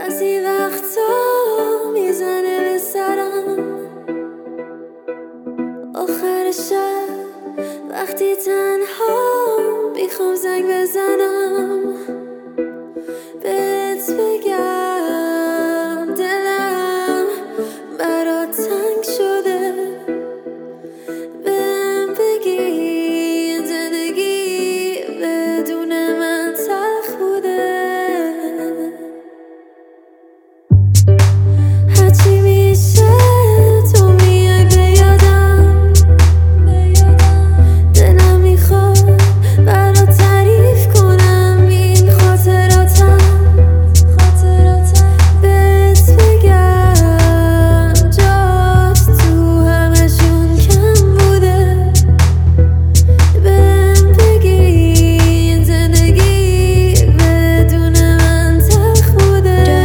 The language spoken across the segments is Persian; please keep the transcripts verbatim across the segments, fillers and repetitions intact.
بعضی وقتا میزنه به سرم آخر شب وقتی تنها میخوام زنگ بزنم بهت بگم دلم برات تنگ شده بهم بگی این زندگی بدون من تلخ بوده هرچی میشه تو میای به یادم دلم میخواد برات تعریف کنم این خاطراتم بهت بگم جات تو همشون کم بوده بهم بگی این زندگی بدون من تلخ بوده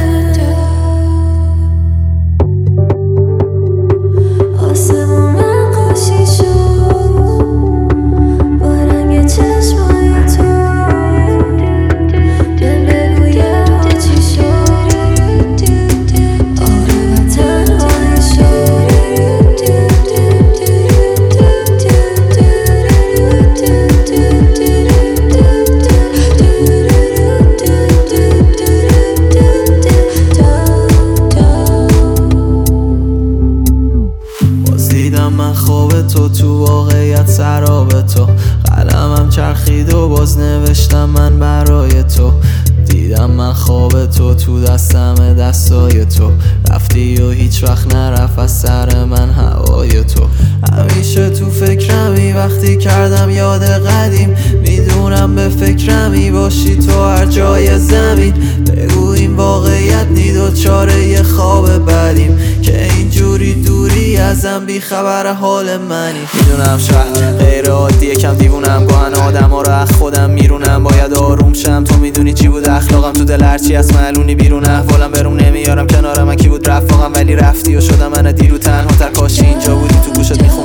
آسمون نقاشی شد با رنگ چشمای تو بهم بگو یهو چی شد عاقبت تنهایی شد باز دیدم من خواب تو تو واقعیت سراب تو قلمم چرخید و باز نوشتم من برای تو دیدم من خواب تو تو دستم دستای تو رفتی و هیچ وقت نرفت از سر من هوای تو همیشه تو فکرمی وقتی کردم یاد قدیم میدونم به فکرمی باشی تو هر جای زمین بگو این واقعیت نی دوچاره یه خواب بدیم که اینجوری دوری ازم بی خبر حال منی میدونم شهر غیر عادیه کم دیوونم گاهن آدم ها رو اخ خودم میرونم باید آروم شم تو میدونی چی بود اخلاقم تو دل هرچی از معلونی بیرون احوالم بروم نمیارم کنار من کی بود رفاقم ولی رفتی و شدم من دیرو تنها تر کاشی اینجا بودی تو گوشت میخوام